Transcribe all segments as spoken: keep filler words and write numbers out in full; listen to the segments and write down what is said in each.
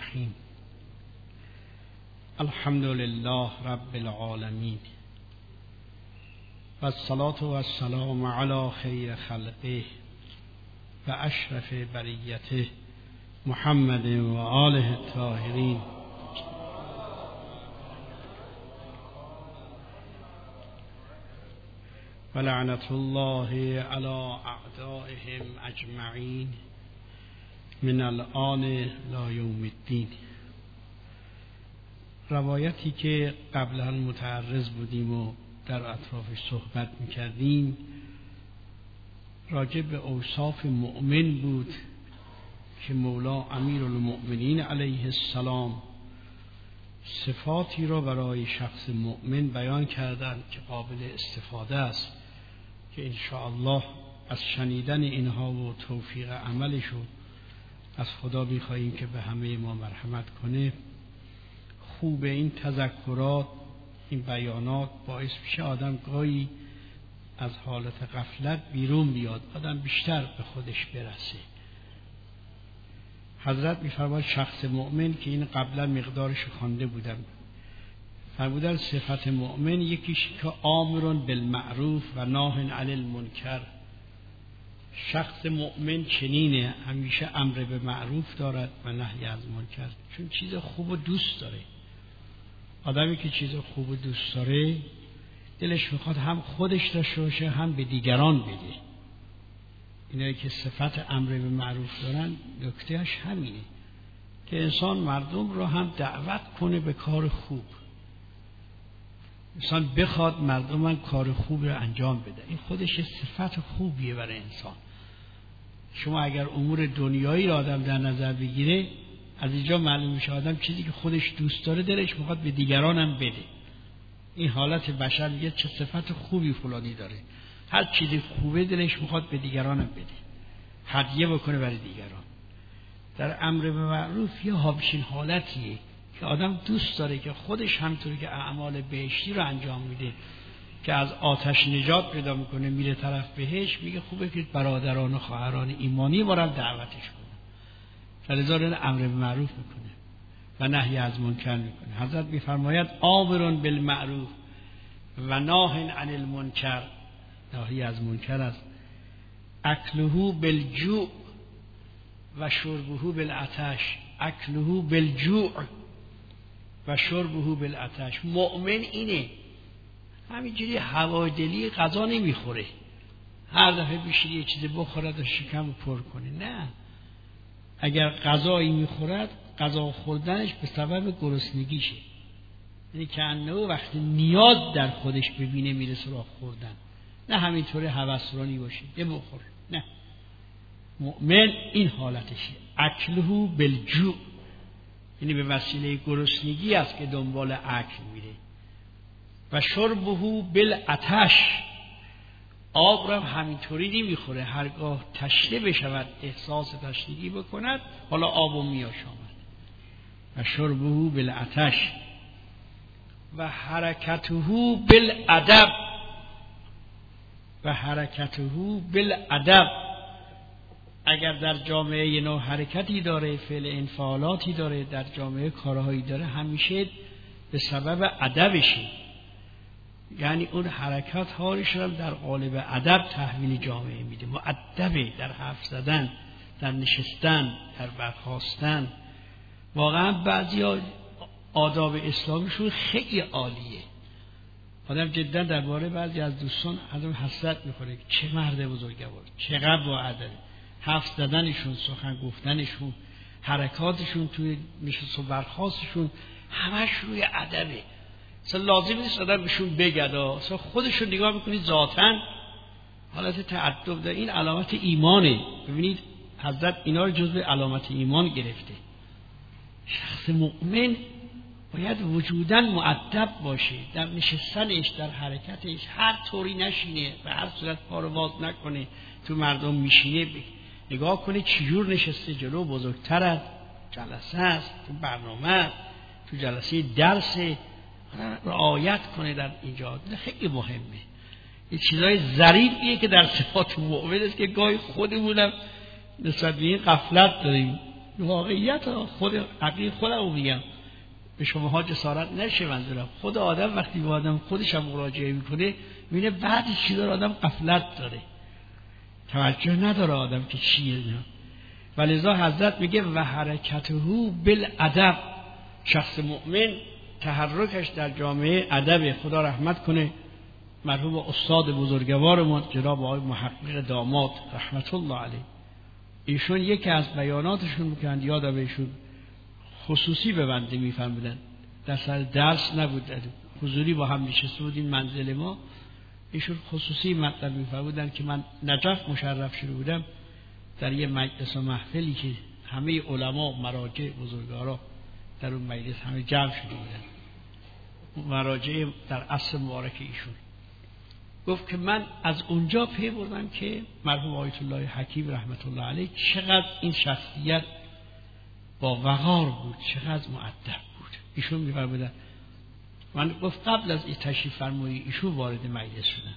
الرحیم. الحمد لله رب العالمین و الصلاة و السلام علی خیر خلقه و اشرف بریته محمد و آله الطاهرین. و لعنت الله علی اعدائهم اجمعین من الآن لا یوم الدین. روایتی که قبلا متعرض بودیم و در اطرافش صحبت میکردیم راجع به اوصاف مؤمن بود که مولا امیرالمؤمنین علیه السلام صفاتی را برای شخص مؤمن بیان کردند که قابل استفاده است، که انشاءالله از شنیدن اینها و توفیق عملشون از خدا می‌خواهیم که به همه ما مرحمت کنه. خوب این تذکرات، این بیانات باعث میشه آدم گاهی از حالت غفلت بیرون بیاد، آدم بیشتر به خودش برسه. حضرت می‌فرماید شخص مؤمن، که این قبلا مقدارش خوانده بودم، فرمودن صفت مؤمن یکیش که آمر بالمعروف و ناه عن المنکر. شخص مؤمن چنینه، همیشه امر به معروف دارد و نهی از منکر، چون چیز خوب و دوست داره. آدمی که چیز خوب و دوست داره دلش میخواد هم خودش داشته باشه هم به دیگران بده. اینایی که صفت امر به معروف دارن نکتهش همینه که انسان مردم رو هم دعوت کنه به کار خوب، انسان بخواد مردم من کار خوب رو انجام بده. این خودش صفت خوبیه برای انسان. شما اگر امور دنیایی را آدم در نظر بگیره، از اینجا معلوم میشه آدم چیزی که خودش دوست داره دلش میخواد به دیگران هم بده. این حالت بشر میگه چه صفت خوبی فلانی داره، هر چیزی خوبه دلش میخواد به دیگران هم بده، هدیه بکنه برای دیگران. در امر به معروف یه همچین حالتیه که آدم دوست داره که خودش همطوری که اعمال بهشتی رو انجام میده، که از آتش نجات پیدا میکنه میره طرف بهشت، میگه خوبه که برادران و خواهران ایمانی ما رو دعوتش کنه. فلذا امر به معروف میکنه و نهی از منکر میکنه. حضرت میفرماید آمر بالمعروف و ناه عن المنکر. نهی از منکر است اکله بالجوع و شربه بالعطش. اکله بالجوع و شربه بالعطش. مؤمن اینه، همینجوری هوادلی غذا نمیخوره، هر دفعه بشه یه چیزی بخوره تا شکم رو پر کنه. نه، اگر غذایی میخورد غذا خوردنش به سبب گرسنگیشه، یعنی که انه وقتی نیاز در خودش ببینه میره سراغ خوردن، نه همینطوری هوسرانی باشه یه بخور. نه، مؤمن این حالتشه، اکله بالجوع، یعنی به وسیله گرسنگی است که دنبال اکل میره. و شربه بالعطش، آب را همینطوری نمیخوره، هرگاه تشنه بشود احساس تشنگی بکند حالا آبو میاشامد. و شربه بالعطش و حرکته بالادب. و حرکته بالادب، اگر در جامعه یه نوع حرکتی داره، فعل انفعالاتی داره، در جامعه کارهایی داره، همیشه به سبب ادبشه، یعنی اون حرکات هاش رو در قالب ادب تحویل جامعه میده. مؤدبه در حرف زدن، در نشستن، در برخاستن. واقعا بعضیا آداب اسلامیشون خیلی عالیه. آدم جدا درباره بعضی از دوستان آدم حسرت میخوره که چه مرد بزرگوار، چقدر با ادب. حرف زدنشون، سخن گفتنشون، حرکاتشون توی نشست و برخاستشون همش روی ادبه. اصلا لازم نیست آدم بهشون بگد، اصلا خودشون نگاه میکنید ذاتاً حالت تعدب داره. این علامت ایمانه. ببینید حضرت اینا رو جزو علامت ایمان گرفته. شخص مؤمن باید وجوداً مؤدب باشه، در نشستنش، در حرکتش هر طوری نشینه، به هر صورت پا رو باز نکنه. تو مردم میشینه نگاه کنه چجور نشسته، جلو بزرگتر از جلسه است، تو برنامه است، تو جلسه درس، رعایت کنه در اینجا. خیلی مهمه. این چیزای ظریفیه که در صفات مؤمن است که گاهی خودمونم نسبت به این غفلت داریم. واقعیت خود عقیق خودم میگم، به شماها جسارت نشه منظورم. خود آدم وقتی به آدم خودش هم مراجعه میکنه میبینه بعضی چیزا رو آدم غفلت داره، توجه نداره آدم که چیه اینا. ولذا حضرت میگه و حرکته بالادب، شخص مؤمن تحرکش در جامعه ادب. خدا رحمت کنه مرحوم استاد بزرگوار ما جناب آقای محقق داماد رحمت الله علیه، ایشون یکی از بیاناتشون میگن، یادم ایشون خصوصی به بنده میفرمودن، در سر درس نبود، حضوری با هم نشسته بودیم منزل ما، ایشون خصوصی مطلب میفرمودن که من نجف مشرف شده بودم در یه مجلس و محفلی که همه علما مراجع بزرگوارا در اون مجلس همه جمع شده بودن، مراجع در عصر مبارک ایشون. گفت که من از اونجا پی بردم که مرحوم آیت الله حکیم رحمت الله علیه چقدر این شخصیت با وقار بود، چقدر مؤدب بود. ایشون می‌فرمودن، من گفت قبل از این تشریف فرمایی ایشون وارد مجلس شدن،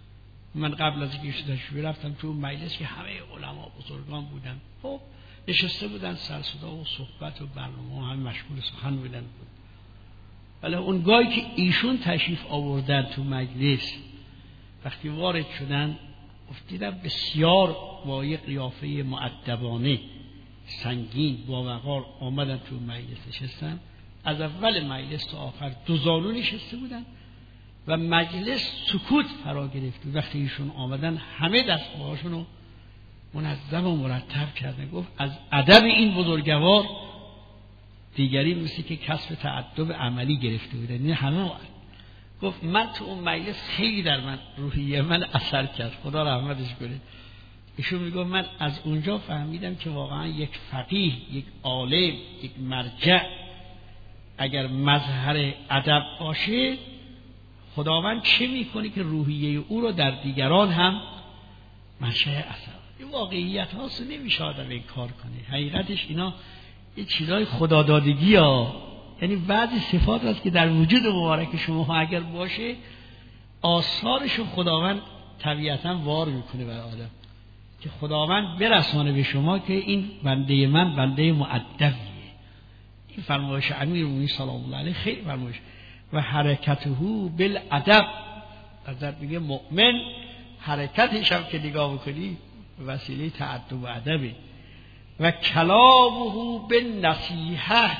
من قبل از اینکه ایشون تشریف رفتم تو مجلس که همه علما بزرگان بودن، خب نشسته بودن سر صدا و صحبت و برنامه و همه مشغول سخن بودن بود. ولی اون گاهی که ایشون تشریف آوردن تو مجلس، وقتی وارد شدن افتیدم بسیار با یک قیافه مؤدبانه سنگین با وقار آمدن تو مجلس نشستن. از اول مجلس تا آخر دو زانو نشسته بودن و مجلس سکوت فرا گرفت. وقتی ایشون آمدن همه دستگاهاشون رو منظم و مرتب کردن. گفت از ادب این بزرگوار دیگری مثل که کسب تأدب عملی گرفته بودن، نه همه. گفت من تو اون مجلس خیلی در من روحیه من اثر کرد، خدا رحمتش کنه. ایشون میگه من از اونجا فهمیدم که واقعا یک فقیه، یک عالم، یک مرجع اگر مظهر ادب باشه، خداوند چه میکنه که روحیه او رو در دیگران هم منشأ اثر. این واقعیت هاست، نمیشه آدم این کار کنه. حقیقتش اینا یه چیزای خدادادگی ها، یعنی بعضی صفات هست که در وجود مبارک شما اگر باشه آثارشو خداوند طبیعتا وار میکنه بر آدم، که خداوند برسانه به شما که این بنده من بنده مؤدبیه. این فرمایش امیرالمومنین صلی الله علیه خیلی فرمایش. و حرکته بالادب، حضرت میگه مؤمن حرکتش هم که نگاه بکنی وسیله تأدب و ادبه. و کلامه بالنصیحه،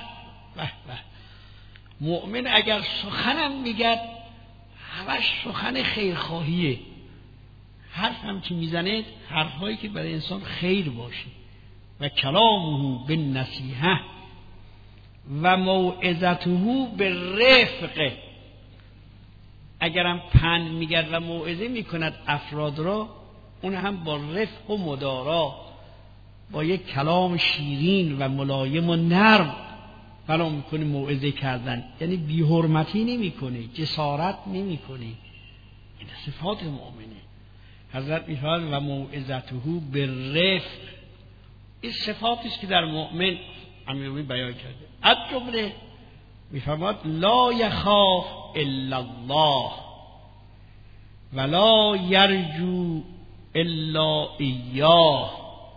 مؤمن اگر سخنم میگه همش سخن خیرخواهیه، حرف هم که میزنه حرفهایی که برای انسان خیر باشه. و کلامه بالنصیحه و موعظته بالرفق، اگرم پند میگرد و موعظه میکند افراد را، اون هم با رفق و مدارا، با یک کلام شیرین و ملایم و نرم بنا میکنه موعظه کردن، یعنی بی حرمتی نمیکنه، جسارت نمیکنه. این صفات مؤمنه. حضرت میفرماید و موعظته بالرفق، این صفاتی است که در مؤمن امیرالمومنین بیان کرده. از جمله میفرماید لا یخاف الا الله ولا یرجو الا ایاه،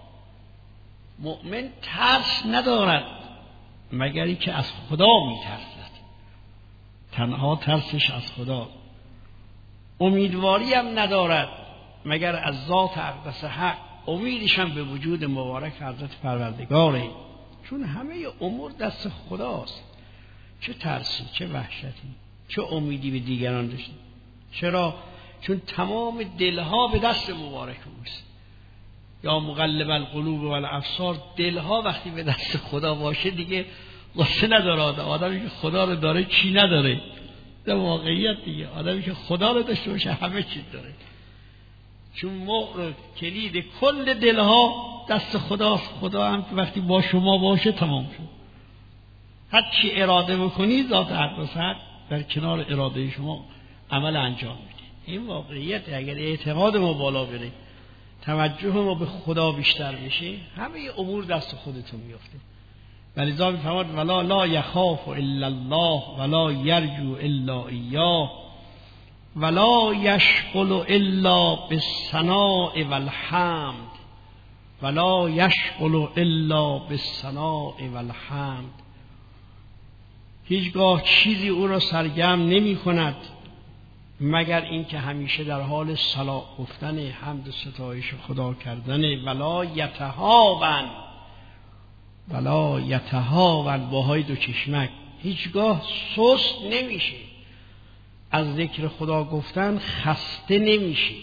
مؤمن ترس ندارد مگر اینکه از خدا میترسد، تنها ترسش از خدا. امیدواری هم ندارد مگر از ذات اقدس حق، امیدش هم به وجود مبارک حضرت پروردگاره، چون همه امور دست خداست. چه ترسی، چه وحشتی، چه امیدی به دیگران داشتی. چرا؟ چون تمام دلها به دست مبارک اوست. یا مقلب القلوب و الابصار، دلها وقتی به دست خدا باشه دیگه واسه نداره آدم. آدمی که خدا رو داره چی نداره؟ در واقعیت دیگه آدمی که خدا رو داشته باشه همه چی داره، چون مهر کلید کل دلها دست خداست. خدا هم وقتی با شما باشه تمام شد. هر چی اراده بکنید ذات اقدس حق در کنار اراده شما عمل انجام میده. این واقعیت. اگر اعتقاد ما بالا بره، توجه ما به خدا بیشتر بشه، همه امور دست خودتون میفته. ولذا میفرماد ولا لا یخاف الا الله ولا یرجو الا ایاه ولا یشغل الا بالثناء والحمد ولا یشغل الا بالثناء والحمد. هیچگاه چیزی او را سرگرم نمی کند مگر اینکه همیشه در حال صلاح گفتن، حمد و ستایش خدا کردن. ولا یتهاون، ولا یتهاون با های دو چشمک، هیچگاه سست نمیشه از ذکر خدا گفتن، خسته نمیشه،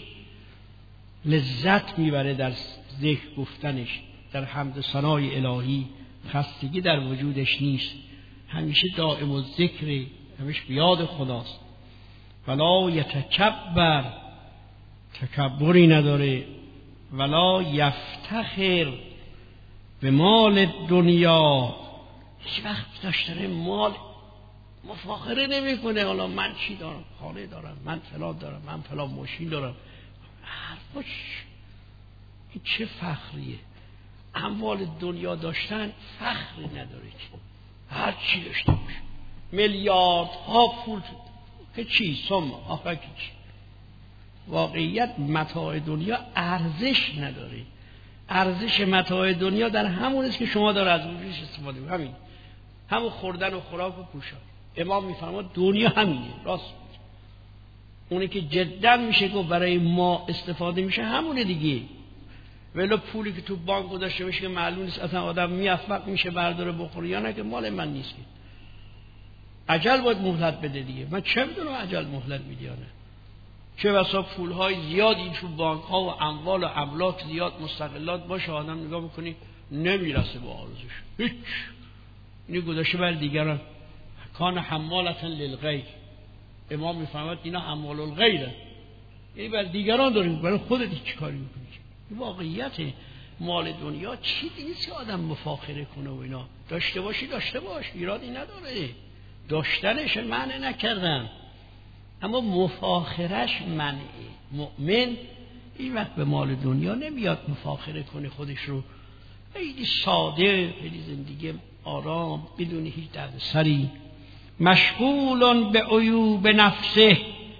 لذت میبره در ذکر گفتنش، در حمد و ثنای الهی خستگی در وجودش نیست، همیشه دائم الذکر، همیشه بیاد خداست. ولا یتکبر، تکبری نداره. ولا یفتخر به مال دنیا، هیچ وقت داشتن مال مفاخره نمیکنه. حالا من چی دارم، خانه دارم، من فلان دارم، من فلان ماشین دارم، حرفاش این چه فخریه؟ اموال دنیا داشتن فخری نداره که هر چی داشته باشه، میلیارد ها پول که چی سم آخه که چی. واقعیت متاع دنیا ارزش نداره. ارزش متاع دنیا در همون است که شما داره از اونش استفاده کنید، همین همون خوردن و خوراک و پوشاک. امام میفرماد دنیا همینه، راست میگه. اونی که جدا میشه که برای ما استفاده میشه همونه دیگه. ولی پولی که تو بانک داشته باشه که معلوم نیست اصلا آدم میافق میشه برداره بخوره یا نه، که مال من نیست. که اجل باید مهلت بده دیگه. من چه میدونم اجل مهلت میده یا نه. چه بسا پولهای زیادی تو بانک ها و اموال و املاک زیاد مستقلات باشه، آدم نگاه میکنی نمیرسه با آرزوش، هیچ. اینی گذاشته برای دیگران. کان حمالتا للغیر. امام میفهمد اینا حمال الغیره، یعنی برای دیگران داریم، برای خودت هیچ کاری میکنی. این واقعیت مال دنیا چیزی نیست که آدم مفاخره کنه و اینا. داشته باشی داشته باش، ایرادی نداره، داشتنش منع نکردم، اما مفاخرش منعه. مؤمن این وقت به مال دنیا نمیاد مفاخره کنه خودش رو، خیلی ساده، خیلی زندگی آرام بدون هیچ دردسری. مشغول به عیوب نفسه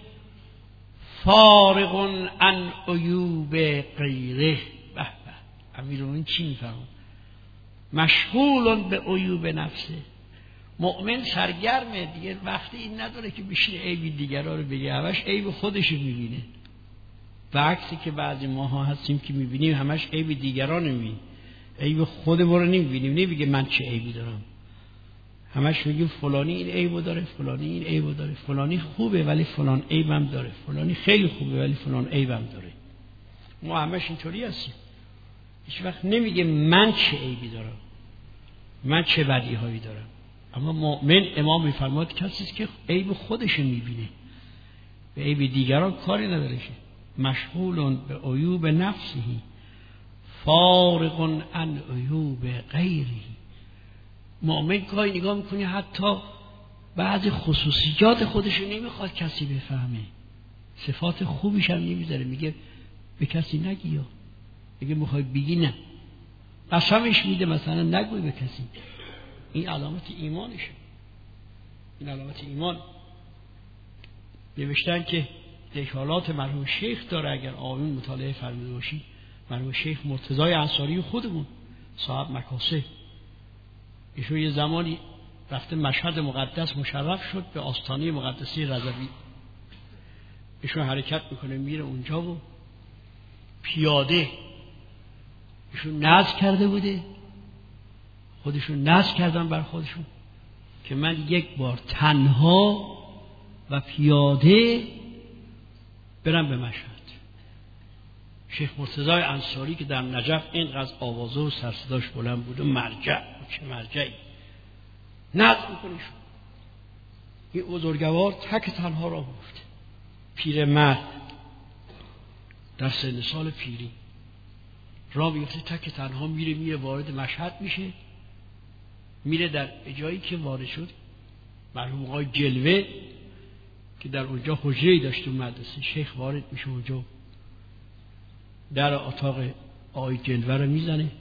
فارغ عن عیوب غیره. به به، امیرالمومنین چی میفهمه؟ مشغول به عیوب نفسه. مؤمن سرگرمه دیگه، وقتی این نداره که بشینه عیب دیگران رو بگه، همش عیب خودش رو میبینه. برعکسی که بعضی ماها هستیم که میبینیم همش عیب دیگران رو میبینیم، عیب خودمون رو نمیبینیم. نمیگه من چه عیبی دارم، همش میگیم فلانی این عیبو داره، فلانی این عیبو داره، فلانی خوبه ولی فلان عیبم داره، فلانی خیلی خوبه ولی فلان عیبم داره. ما همش اینطوری هستیم، هیچ وقت نمیگه من چه عیبی دارم، من چه بدیهایی دارم. اما مؤمن امام میفرماد کسی است که عیب خودش میبینه، به عیب دیگران کاری نداره. که مشغول به عیوب نفسه فارغ عن عیوب غیره. مؤمن کاری نگاه میکنه حتی بعضی خصوصیات خودش رو نمیخواد کسی بفهمه، صفات خوبیش هم نمیذاره، میگه به کسی نگی، یا میگه میخوای بگی نه، قسمش میده مثلا نگوی به کسی. این علامت ایمانشه، این علامت ایمان. نوشتن که دکالات مرحوم شیخ داره، اگر آیون مطالعه فرموده باشی، مرحوم شیخ مرتضی انصاری خودمون صاحب مکاسب، ایشون یه زمانی رفته مشهد مقدس مشرف شد به آستانه مقدسی رضوی. ایشون حرکت میکنه میره اونجا و پیاده، ایشون نذر کرده بوده، خودشون نذر کردن بر خودشون که من یک بار تنها و پیاده برم به مشهد. شیخ مرتضی انصاری که در نجف اینقدر آوازه و سرصداش بلند بود و مرجع، چه مرجعی، نذر میکنه شد. این بزرگوار تک تنها را گفت، پیر مرد در سن سال پیری را بیفته، تک تنها میره میره وارد مشهد میشه. میره در جایی که وارد شد مرحوم آقای جلوه که در اونجا حجره‌ای داشت تو مدرسه، شیخ وارد میشه اونجا، در اتاق آقای جلوه رو میزنه،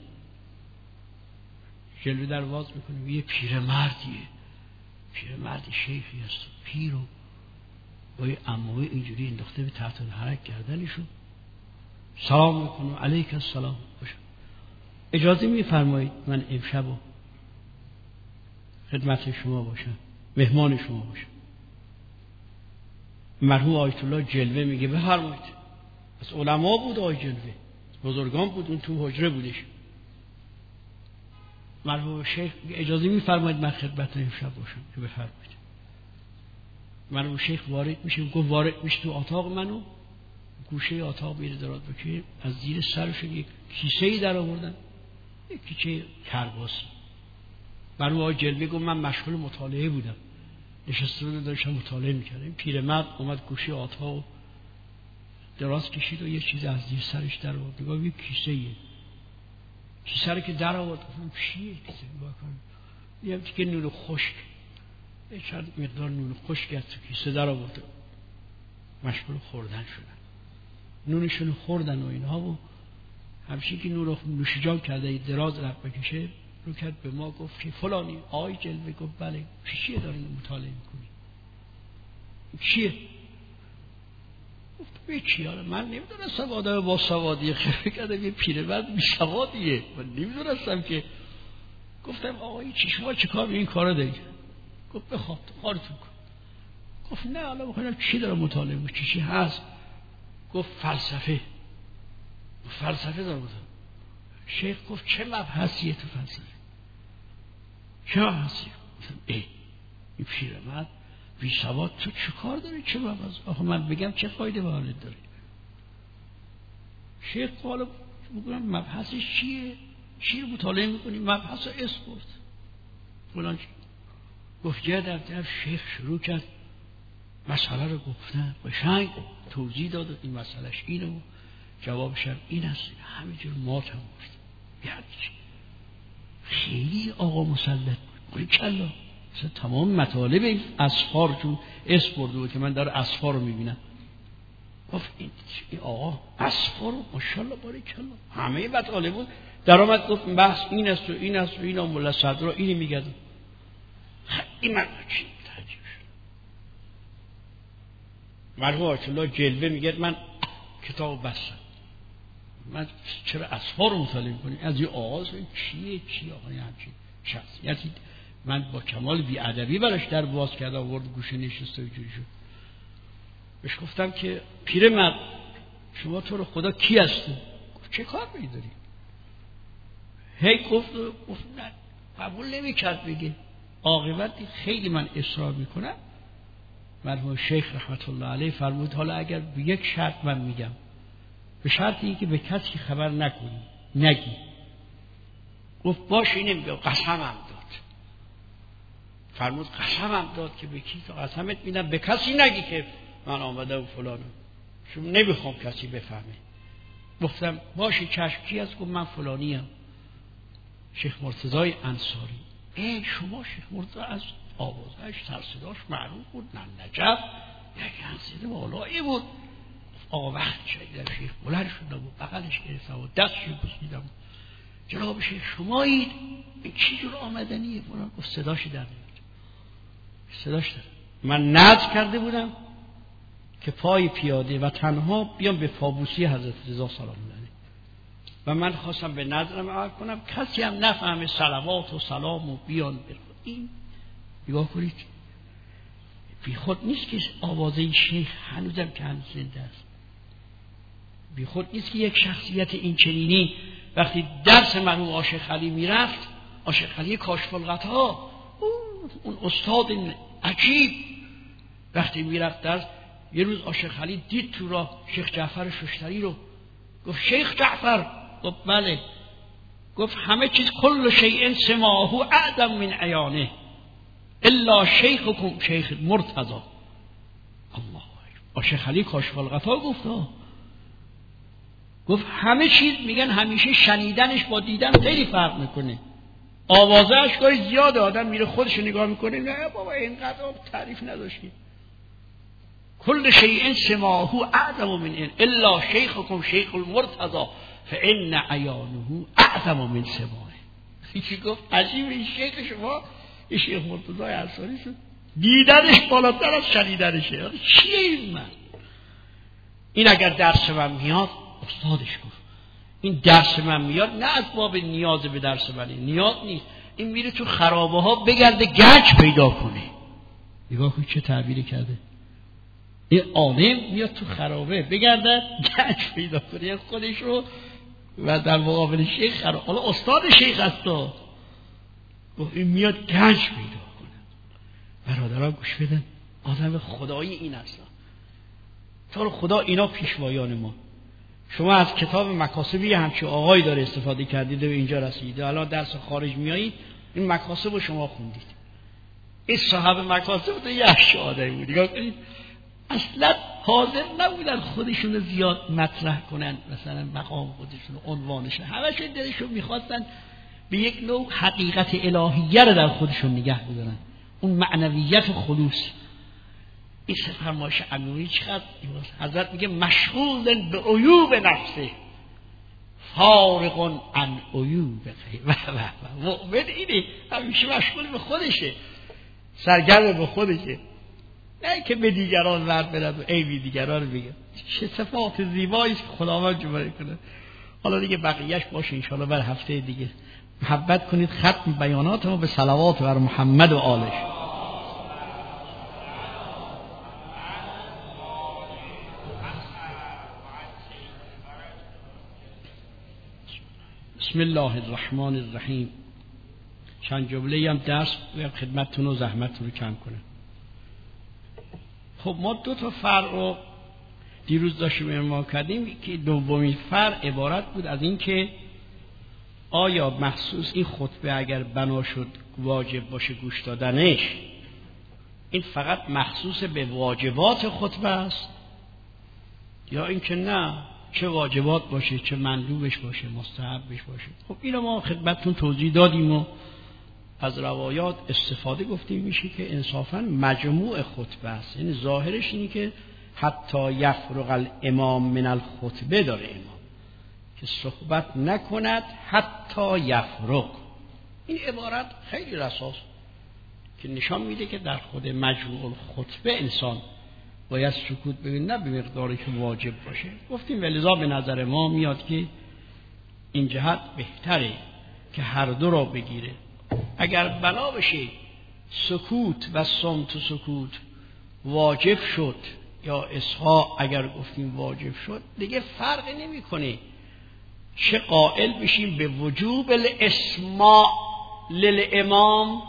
جلوه در باز میکنه، یه پیر مردیه، پیر مرد شیخی هست، پیر و با یه عموی اینجوری انداخته به تحت الحرک گردنشون، سلام میکنه، علیک السلام باشه. اجازه میفرمایید من امشب خدمت شما باشم، مهمان شما باشم. مرحوم آیت الله جلوه میگه بفرمایید. از علما بود آی جلوه، بزرگان بود، اون تو حجره بودش. مرحوم شیخ اجازه میفرمایید من خدمت امشب باشم که بفرمایید. مرحوم شیخ وارد میشه، گفت وارد میشه تو اتاق منو، گوشه اتاق میره درات بکشه، از زیر سرش یک کیسه‌ای در آوردن، یک کیسه کرباس. مرحوم آقای جلوه گفت من مشغول مطالعه بودم، نشسته بودم داشتم مطالعه میکردم. این پیرمرد اومد گوشه اتاق دراز کشید و یه چیز از زیر سرش در آورد. نگاه یک کیسه‌ایه. کیسه رو که در آورد گفتم چیه کیسه؟ نگاه کن. یه تیکه نون خشک، یه چند مقدار نون خشک از تو کیسه در آورد. مشغول خوردن شدن. نونشون خوردن و اینها و همچی که نون رو نوشیجان کرده دراز رفت بکشه رو کرد به ما، گفت که فلانی آی جلوه. گفت بله. چیه دارین مطالعه میکنی؟ چیه؟ گفت به چی؟ من نمیدونستم آدم با سوادیه، خیلی کردم یه پیرمرد بی سوادیه، من نمیدونستم که. گفتم آقای چی شما چه کار به این کارا دارید؟ گفت بخواب کارتون کن. گفت نه حالا بخوام چی دارم مطالعه میکنم، چی هست؟ گفت فلسفه. فلسفه دارم مطالعه. شیخ گفت چه مبحثیه تو فلسفه؟ چه مبحثیه؟ گفتم ای این پیرمرد بی سواد تو چه کار داری؟ چه مبحث؟ آخه من بگم چه فایده به حالت داره؟ شیخ حالا بگم مبحثش چیه؟ چی رو مطالعه میکنی؟ مبحث اسپورت فلان چی؟ گفت یه دفتر شیخ شروع کرد مسئله رو گفتن قشنگ توضیح داد، این مسئلهش اینو، جوابش هم این است. همینجور مات هم گفت یعنی چی؟ خیلی آقا مسلط بود کلا. مثلا تمام مطالب این اسفار چون اسپورت بود که من داره اسفار رو میبینم. گفت این آقا اسفار رو ماشاءالله باری کلا همه مطالب بود در آمد. گفت بحث این است و این است و این هم ملا صدرا اینی میگد. این من چی تحجیب شد. مرحوم آیت الله جلوه میگه من کتاب بستم، من چرا اسفار رو مطالعه میکنی؟ از یه آغاز چیه چیه آقای همچین شخصیتی. من با کمال بی‌ادبی براش در باز کرد آورد گوشه نشسته و جوری شد. بهش گفتم که پیرمرد شما تو رو خدا کی هستی؟ گفت چه کار می‌داری؟ هی گفت گفت نه قبول نمی‌کرد بگه. عاقبت خیلی من اصرار میکنم. مرحوم شیخ رحمت الله علیه فرمود حالا اگر به یک شرط من میگم، به شرطی که به کسی خبر نکنی نگی. گفت باشه نمیگم، قسمم داد. فرمود قسمم داد که به کی؟ قسمت میدم به کسی نگی که من آمدم فلانم، چون نمیخوام کسی بفهمه. گفتم باشه چشم کی هست؟ گفت من فلانیم، شیخ مرتضی انصاری. ای شما شیخ مرتضی از آوازش ترصداش معروف بود، نه نجف یک انصیده بالایی بود. آقا وقت شدیدم شیخ بلند شدم و بغلش گرفتم و دستشو بوسیدم. جناب شیخ شمایید؟ این چی جور آمدنیه؟ فلان. گفت صداش در میاد، صداش در. من نذر کرده بودم که پای پیاده و تنها بیام به پابوسی حضرت رضا سلام الله علیه و من خواستم به نظرم عمل کنم، کسی هم نفهمه صلوات و سلام و بیان برخود. این نگاه کنید بی خود نیست که آوازه شیخ هنوزم که هنوز زنده است. بی خود نیست که یک شخصیت این چنینی وقتی درس مرحوم عاشق علی میرفت، عاشق علی کاشف الغطا، اون استاد عجیب وقتی میرفت درس، یه روز عاشق علی دید تو راه شیخ جعفر ششتری رو. گفت شیخ جعفر؟ گفت بله. گفت همه چیز کل شیء سماعه اعظم من عیانه الا شیخکم شیخ مرتضی. الله اکبر. عاشق علی کاشف الغطا گفت گفت همه چیز میگن همیشه شنیدنش با دیدن خیلی فرق میکنه. آوازه اشکاری زیاده، آدم میره خودش نگاه میکنه نه بابا اینقدر تعریف نداشتی. کل شیء سماعه اعظم من این الا شیخکم شیخ المرتضی فان عیانه اعظم من سماعه. چی گفت؟ عجیب این شیخ شما این شیخ مرتضی انصاری شد دیدنش بالاتر از شنیدنشه. چیه این من؟ این اگر درس من میاد استادش گفت این درس من میاد نه از باب نیاز به درس منه، نیاز نیست. این میره تو خرابه ها بگرده گنج پیدا کنه. نگاه کن چه تعبیری کرده. این عالم میاد تو خرابه بگرده گنج پیدا کنه خودش رو و در مقابل شیخ خرابه، حالا استاد شیخ هست تو، این میاد گنج پیدا کنه. برادران گوش بدن، آدم خدایی این هست. تو رو خدا اینا پیشوایان ما. شما از کتاب مکاسبی همچه آقایی داره استفاده کردید و اینجا رسیدید. الان درس خارج میایید این مکاسب رو شما خوندید. این صاحب مکاسب تو یه آدمی بود. نگاه کنید اصلا حاضر نبودن خودشون رو زیاد مطرح کنن، مثلا مقام خودشون، عنوانشون، همشون دلشون میخواستن به یک نوع حقیقت الهیه رو در خودشون نگه بدارن، اون معنویت و خلوص. این فرمایش عمیقی چقدر حضرت میگه مشغول به عیوب نفسه فارغ عن عیوب غیره. مؤمن اینه همیشه مشغول به خودشه، سرگرم به خودشه، نه که به دیگران ورد برد و عیب دیگران رو بگه. چه صفات زیبایی است خداوند جبران کنه. حالا دیگه بقیه‌اش باشه ان شاءالله بر هفته دیگه. محبت کنید ختم بیاناتمو به صلوات بر محمد و آلش. بسم الله الرحمن الرحیم. چند جمله هم درس بگم خدمتتون و زحمتتون رو کم کنه. خب ما دو تا فرع رو دیروز داشتیم ارمام کردیم که دومین فرع عبارت بود از این که آیا مخصوص این خطبه اگر بنا شد واجب باشه گوش دادنش، این فقط مخصوص به واجبات خطبه است یا اینکه نه چه واجبات باشه چه مندوبش باشه مستحبش باشه. خب اینو ما خدمتتون توضیح دادیم و از روایات استفاده گفتیم میشه که انصافا مجموع خطبه است. یعنی ظاهرش اینه که حتی یفرغ الامام من الخطبه داره امام که صحبت نکند حتی یفرغ. این عبارت خیلی رساست که نشان میده که در خود مجموع خطبه انسان باید سکوت ببین، نه به مقداری که واجب باشه. گفتیم ولذا به نظر ما میاد که این جهت بهتره که هر دو را بگیره. اگر بنا بشه سکوت و صمت و سکوت واجب شد یا اصحاء اگر گفتیم واجب شد، دیگه فرق نمیکنه چه قائل بشیم به وجوب الاسماع للامام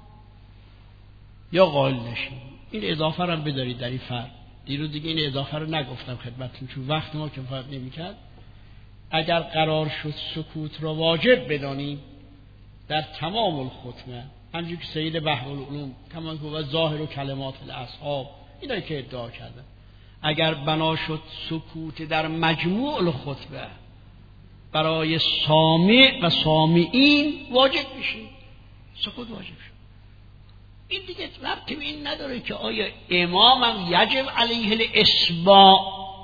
یا قائل نشیم. این اضافه رو بدارید در این فرق. دیروز دیگه این اضافه رو نگفتم خدمتتون چون وقت ما کفایت نمی‌کرد. اگر قرار شد سکوت را واجب بدانیم در تمام الخطبه، همونجوری که سید بحرالعلوم کما که ظاهر و کلمات الاصحاب اینایی که ادعا کردن، اگر بنا شد سکوت در مجموع الخطبه برای سامع و سامعین واجب بشه، سکوت واجب شد. این دیگه ربطی به این نداره که آیا امام هم یجب علیه الاسماع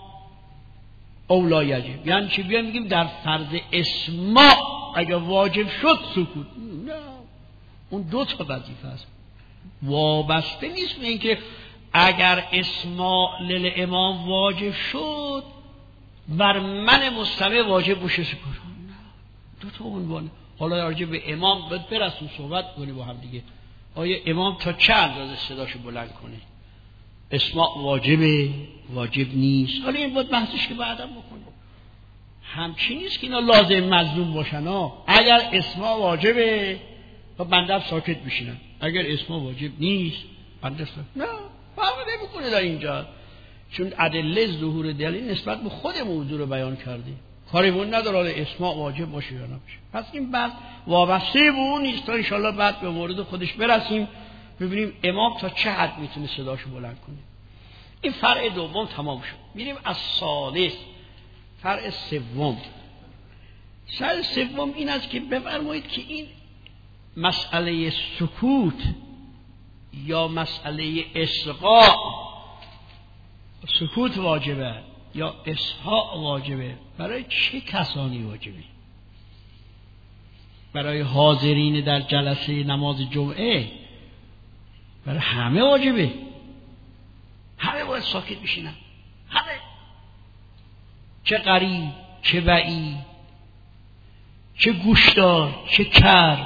او لا یجب. یعنی چی؟ بیان میگیم در فرض اسماع اگر واجب شد سکوت، نه، اون دو تا وظیفه است، وابسته نیست به اینکه اگر اسماع للامام واجب شد بر من مستمع واجب باشه سکوت. نه، دو تا عنوان. حالا راجع به امام باید برسیم صحبت کنیم با هم دیگه. آیا امام تا چه اندازه صداشو بلند کنه؟ اسماع واجبه واجب نیست؟ حالا این بود بحثش که بعداً بکنیم. همچین نیست که اینا لازم مظلوم باشن ها. اگر اسماع واجبه و بنده ساکت بشینم، اگر اسماع واجب نیست بنده ساکت. نه، فرق نمیکنه در اینجا، چون ادله ظهور دلیل نسبت به خود موضوع رو بیان کردیم. کاری بون نداره اسماع واجب باشه یا نباشه. پس این بعد وابسته به اون نیست تا انشالله بعد به مورد خودش برسیم ببینیم امام تا چه حد میتونه صداشو بلند کنه. این فرع دوم تمام شد. میریم از ثالث، فرع سوم. فرع سوم این است که بفرمایید که این مسئله سکوت یا مسئله اصغاء، سکوت واجبه یا اصحاء واجبه، برای چه کسانی واجبه؟ برای حاضرین در جلسه نماز جمعه؟ برای همه واجبه، همه باید ساکت بشینن، همه، چه قریب چه بعید چه گوشدار، چه کر،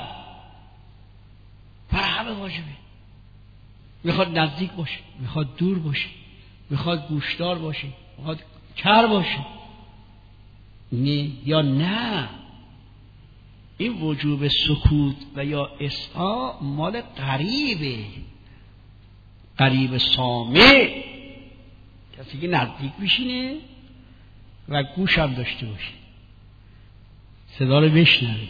برای همه واجبه. میخواد نزدیک باشه، میخواد دور باشه، میخواد گوشدار باشه، میخواد کر باشه. نه یا نه، این وجوب سکوت و یا اسعا مال قریبه، قریب سامع، کسی که نزدیک بشینه و گوش هم داشته باشه، صدا رو بشنوه.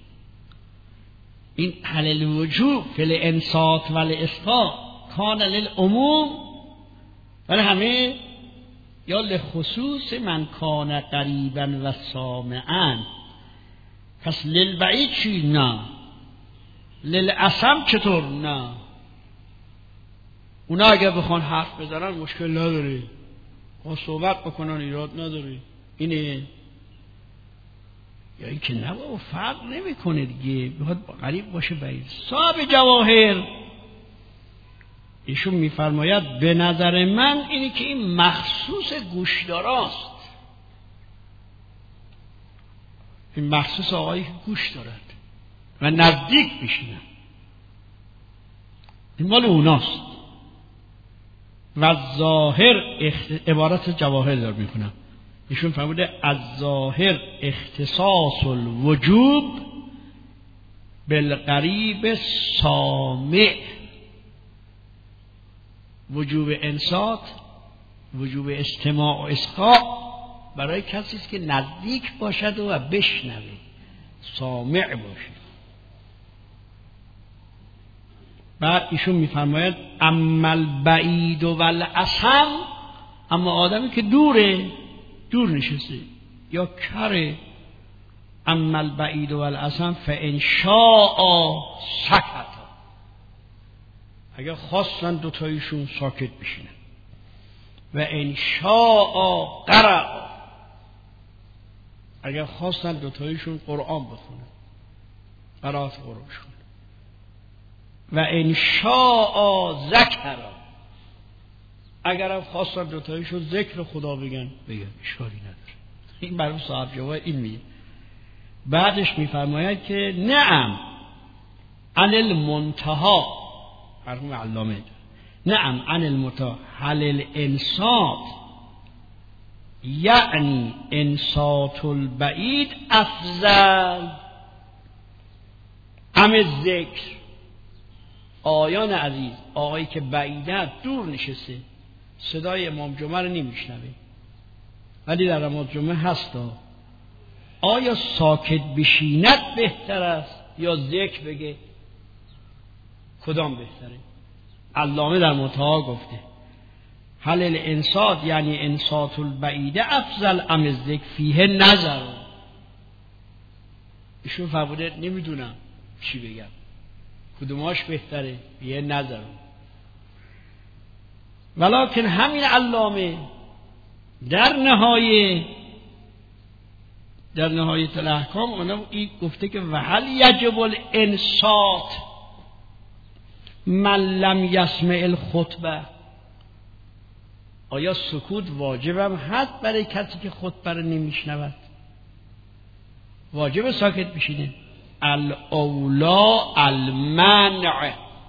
این حلل وجوب فل انصات و الاسقا کان للعموم، ولی همه یا لخصوص من کان قریبا و سامعا. پس للبعید چی؟ نه. للعصم چطور؟ نه. اونا اگر بخوان حرف بزنن مشکل نداره، با صحبت بکنن ایراد نداره. اینه یا این که نه بابا فرق نمی کنه دیگه، بخواد قریب باشه بعید. صاحب جواهر ایشون میفرماید به نظر من اینی که این مخصوص گوشداراست، این مخصوص آقایی که گوش دارد و نزدیک بشینن، این مال اوناست. و ظاهر اخت... عبارت جواهر دار میکنم، ایشون فرموده از ظاهر اختصاص الوجوب بالقریب سامع. وجوب انصات، وجوب استماع و اسقاء برای کسی است که نزدیک باشد و بشنوه، سامع باشد. بعد ایشون میفرماید اما البعید و العصم، اما آدمی که دوره، دور نشسته یا کره، اما البعید و العصم فان شاء سکت، اگر خواستن دوتایشون ساکت بشینن، و ان شاء قرأ، اگر خواستن دوتایشون قرآن بخونن، قرائت قرآنشون، و ان شاء ذکر، اگر هم خواستن دوتایشون ذکر خدا بگن بگن، اشکالی نداره. این برای صاحب جواب این میگه. بعدش میفرماید که نعم عن المنتها، مرحوم علامه، نعم عن المنتها هل الانصات یعنی انصات البعید افضل ام الذکر. آیان عزیز، آقایی که بعیده دور نشسته صدای امام جمعه رو نمیشنوه، ولی در نماز جمعه هستا، آیا ساکت بشیند بهتر است یا ذکر بگه؟ کدام بهتره؟ علامه در منتها گفته هل الانصات یعنی انصات البعیده افضل ام الذکر فیه نظر. ایشون فرموده نمیدونم چی بگم، کدوماش بهتره، فیه نظر. ولکن همین علامه در نهایه در نهایت الاحکام اونم این گفته که وهل یجب الانصات من لم یسمع الخطبه، آیا سکوت واجبم هست برای کسی که خطبه رو نمیشنود؟ واجب ساکت بشینه. الاولا المنع،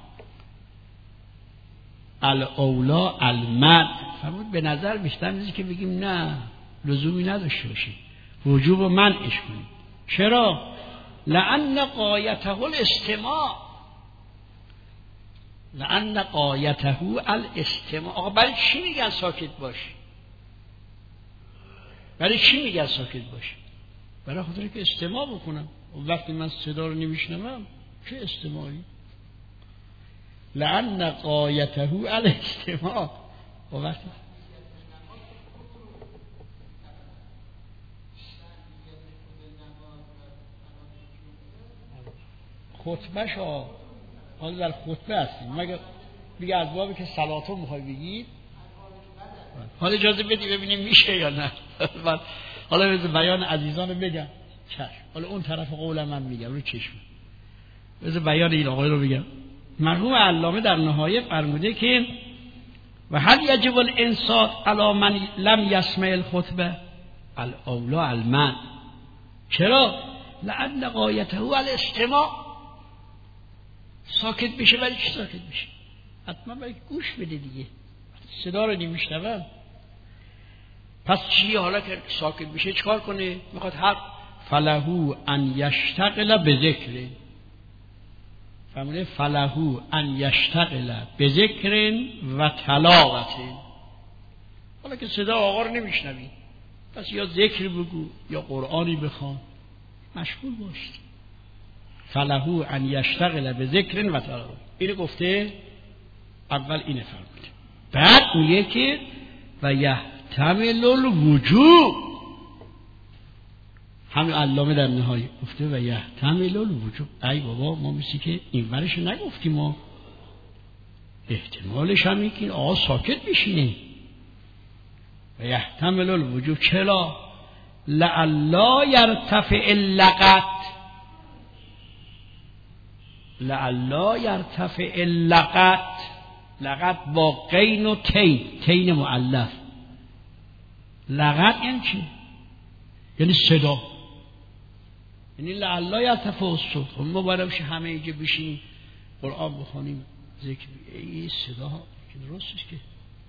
الاولا المنع. فرمود به نظر بیشتر میاد که بگیم نه، لزومی نداشته باشه، وجوب منعش کنیم. چرا؟ لأن قایته الاستماع، لأن قایته الاستماع. آقا برای چی میگن ساکت باش؟ برای چی میگن ساکت باش؟ برای خاطر که استماع بکنم. وقتی من صدا رو نمیشنوم چه استماعی؟ لأن قایته الاستماع. و وقتی خطبه شا حالا در خطبه هستیم، مگه دیگه از بابی که صلاتو میخوای بگید، حالا اجازه بدی ببینیم میشه یا نه. حالا بذار بیان عزیزان رو بگم. چشم. حالا اون طرف قولم من میگم رو چشم. بذار بیان این آقای رو بگم. مرحوم علامه در نهایه فرموده که و هل یجب الانصات علی من لم یسمع الخطبه الاولا المنع. چرا؟ لأن غایته الاستماع. ساکت بشه ولی چی ساکت بشه؟ حتما باید گوش بده دیگه، صدا رو نمیشنوم. پس چی حالا که ساکت بشه چکار کنه؟ میخواد هر فلهو ان یشتغل بذکر، فهمونه؟ فلهو ان یشتغل بذکر و تلاوت. حالا که صدا آقا رو نمیشنوی، پس یا ذکر بگو یا قرآنی بخوان، مشغول باش. فلهو ان یشتغل بذکر و تلاوت. اینو گفته اول، اینه فرموده. بعد میگه که و یحتمل الوجوب، همین علامه در نهایه گفته و یحتمل الوجوب. ای بابا ما مثل که این ورش نگفتیم، ما احتمالش هم این آقا ساکت بشینه. و یحتمل الوجوب چرا؟ لعلا یرتفع اللغت، لعلا یرتفع اللغت. لغت با قین و تین، تین مؤلف. لغت یعنی چی؟ یعنی صدا، یعنی لعلا یرتفع الصوت. ما باید بشه همه اینجا بشینیم قرآن بخونیم ذکر، این صدا که درستش که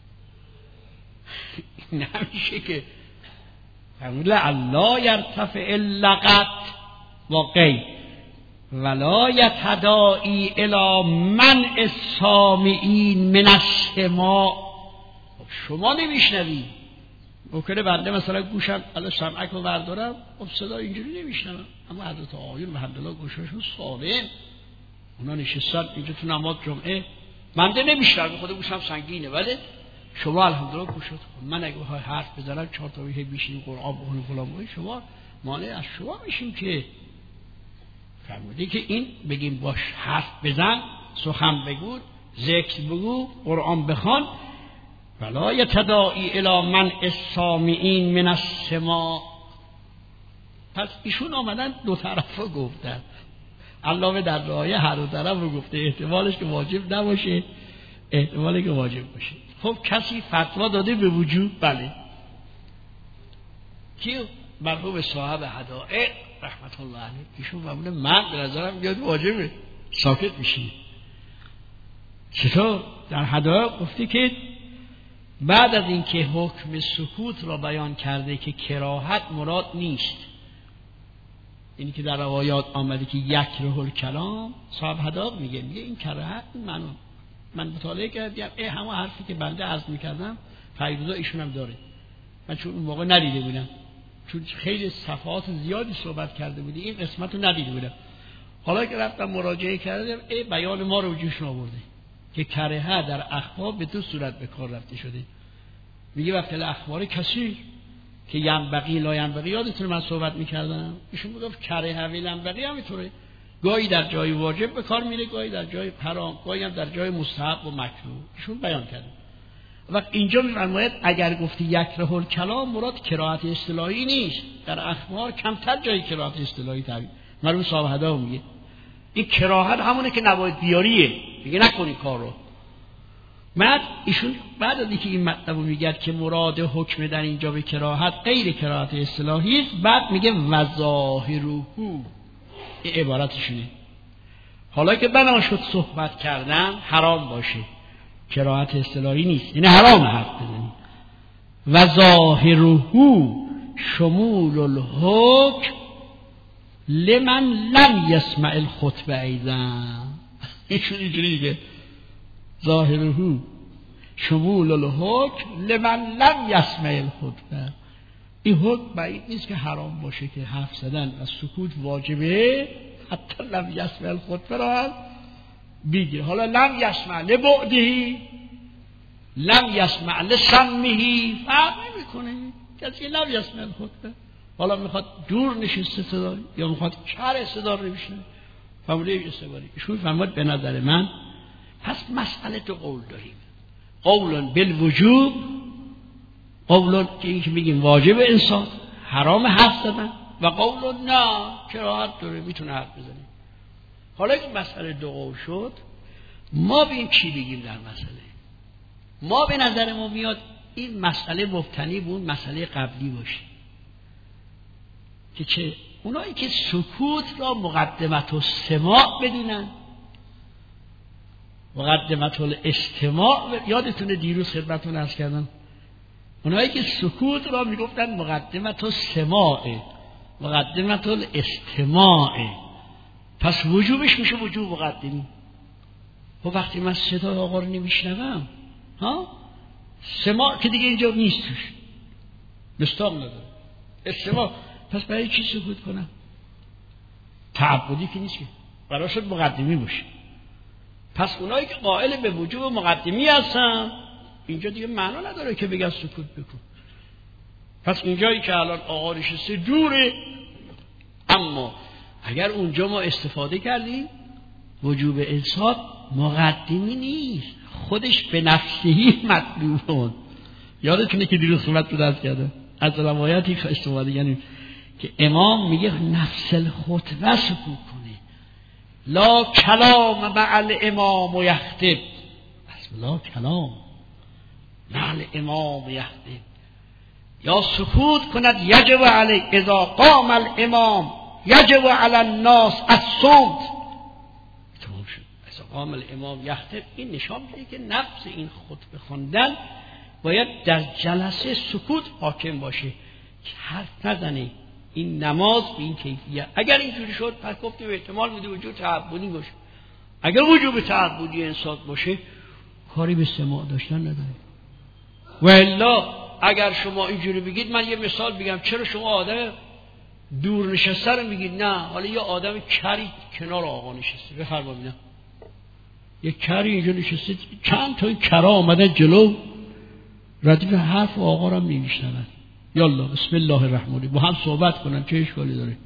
نمیشه که. لعلا یرتفع اللغت با قین ولا یتداعی الی منع السامعین من السماع. شما نمیشنوی، ممکنه بنده مثلا گوشم الان سمعک رو بردارم، خب صدا اینجوری نمیشنوم، اما حضرت آقایون الحمدلله گوشاشون سالم، اونا نشستن اینجا تو نماز جمعه، بنده نمیشنوم، خود گوشم سنگینه، ولی شما الحمدلله گوشات. من اگه بخوای حرف بزنم چهار تا ویه بشین قرآن بخونیم فلان بخونیم، شما مانع از شما میشیم که. فرمودی که این بگیم باش حرف بزن، سخن بگو، ذکر بگو، قرآن بخوان. ولا یتداعی الی منع السامعین من السماع. پس ایشون آمدن دو طرف رو گفتن. علامه در رایه هر دو طرف رو گفته، احتمالش که واجب نباشه، احتمالی که واجب باشه. خب کسی فتوا داده به وجوب؟ بله. کیو؟ مرحوم صاحب هدایق رحمت الله علیه. ایشون فرموده من به نظرم میاد واجبه، ساکت میشی. چطور؟ در هدایق گفته که بعد از اینکه حکم سکوت را بیان کرده که کراهت مراد نیست، اینی که در روایات آمده که یکره الکلام، صاحب هدایق میگه میگه این کراهت من من مطالعه کردم، ای همه حرفی که بنده عرض میکردم فیروزا ایشون هم داره. من چون اون موقع ندیده بودم، چون خیلی صفحات زیادی صحبت کرده بودی، این قسمت رو ندیده بودم. حالا که رفتم مراجعه کردم، ای بیان ما رو وجوهشون آورده که کرهه در اخبار به دو صورت به کار رفته شده. میگه وقتی اخبار کسی که ینبغی لا ینبغی، یادتونه من صحبت میکردم، ایشون میگفت کرهه و ینبغی هم اینطوره، گاهی در جای واجب به کار میره، گاهی در جای حرام، گاهی هم در جای مستحب و مکروه. ایشون بیان کرده. وقت اینجا میفرماید اگر گفتی یکره الکلام مراد کراهت اصطلاحی نیست، در اخبار کمتر جای کراهت اصطلاحی تعبیر. مرحوم صاحب هدایق میگه این کراهت همونه که نباید بیاریه، میگه نکنی کار رو. بعد ایشون بعد از اینکه این مطلب میگه که مراد حکم در اینجا به کراهت غیر کراهت اصطلاحی است، بعد میگه وظاهره، این عبارتشونه. حالا که بنا شد صحبت کردن حرام باشه، کراهت اصطلاحی نیست، یعنی حرام حرف بزنی. وظاهره شمول الحکم لمن لم یسمع الخطبه ایضا. ایشون اینجوری میگه ظاهره شمول الحکم لمن لم یسمع الخطبه. این حکم بعید نیست که حرام باشه که حرف زدن و سکوت واجبه، حتی لم یسمع الخطبه را هم بگیر. حالا لم یسمع لبعدهی، لم یسمع لسمهی، فرق نمی کنه. کسی لم یسمع الخطبه، حالا میخواد دور نشسته صدا یا میخواد کر صدا رو بشنوه، فهموده استواری. ایشون فرمود به نظر من پس مسئله تو قول داریم، قولن بالوجوب، قولن که این که بگیم واجب انسان حرام حرف زدن، و قولن نه کراهت داره میتونه حرف بزنه. حالا که مسئله دو قول شد، ما بیم چی بگیم در مسئله؟ ما به نظر ما میاد این مسئله مبتنی به اون مسئله قبلی باشه که چه اونایی که سکوت را مقدمت السماع بدونن، مقدمت الاستماع، یادتونه دیروز خدمتتون عرض کردم اونایی که سکوت را میگفتن مقدمت السماع، مقدمت الاستماع، پس وجوبش میشه وجوب مقدمی. و وقتی من صدای آقا رو نمیشنوم، ها سماع که دیگه اینجا نیستش، مستاق نداره، استماع، پس برای چی سکوت کنم؟ تعبدی که نیست که، قرار شد مقدمی باشه. پس اونایی که قائل به وجوب مقدمی هستن، اینجا دیگه معنا نداره که بگن سکوت بکن. پس اینجایی که الان آقا نشسته دوره، اما اگر اونجا ما استفاده کردیم وجوب انصات مقدمی نیست، خودش به نفسهی مطلوبه. یادتونه که دیروز صحبت رو درس کردم از روایتی استفاده یعنی که امام میگه نفس الخطبه سکوت کنه، لا کلام مع الامام یخطب، بسم لا کلام مع الامام یخطب، یا سکوت کند یجب علی اذا قام الامام یجب علی الناس الصمت. تمام شد. اذا قام الامام یخطب، این نشان میده که نفس این خطبه خواندن باید در جلسه سکوت حاکم باشه که حرف نزنه. این نماز به این کیفیت اگر اینجوری شد پس گفتیم احتمال میده وجود تعبدی باشه. اگر وجود تعبدی انصات باشه کاری به سماع داشتن نداره. و الا اگر شما اینجوری بگید، من یه مثال بگم، چرا شما آدم دور نشسته رو میگید؟ نه، حالا یه آدم کری کنار آقا نشسته، بفرمایید، یه کری اینجا نشسته، چند تا کرا آمدن جلو، ردیف حرف آقا رو هم نمیشنون. یالا بسم الله الرحمن الرحیم، با هم صحبت کنن، چه اشکالی داره؟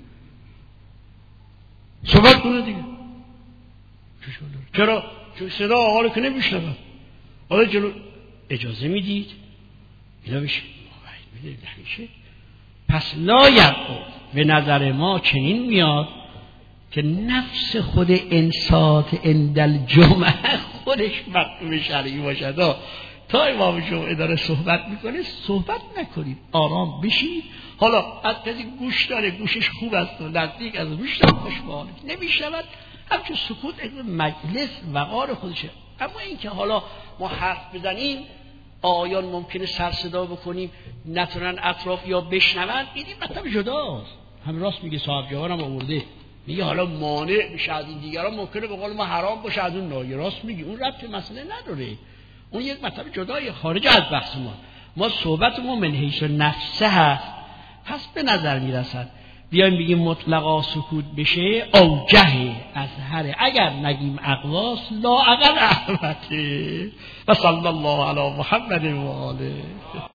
صحبت کنه دیگه، چه اشکالی داره؟ چرا؟ چون صدا آقا رو که نمیشنون. حالا جلو اجازه میدید اینا بشه میدید نمیشه. پس لا به نظر ما چنین میاد که نفس خود انصات اندل جمعه خودش مطلوب شرعی باشد. تا امام جمعه داره صحبت میکنه صحبت نکنید، آرام بشید. حالا از کسی گوش داره، گوشش خوب است و نزدیک از گوش داره، خوش به حالش نمیشود، همچون سکوت مجلس وقار خودشه. اما این که حالا ما حرف بزنیم آیان ممکنه سر صدا بکنیم نتونن اطراف یا بشنون، این مطلب جداست. هم راست میگه صاحب جوان هم آورده، میگه حالا مانع میشه از این دیگران، ممکنه به قول ما حرام باشه از اون نایه. راست میگه، اون ربط مسئله نداره، اون یک مطلب جدای خارج از بحث ما. ما صحبتمون من حیث نفسه هست. پس به نظر میرسد بیایم بگیم مطلقا سکوت بشه اوجه اظهره، اگر نگیم اقواس لا اقل احمده. و صلی الله علی محمد و آله.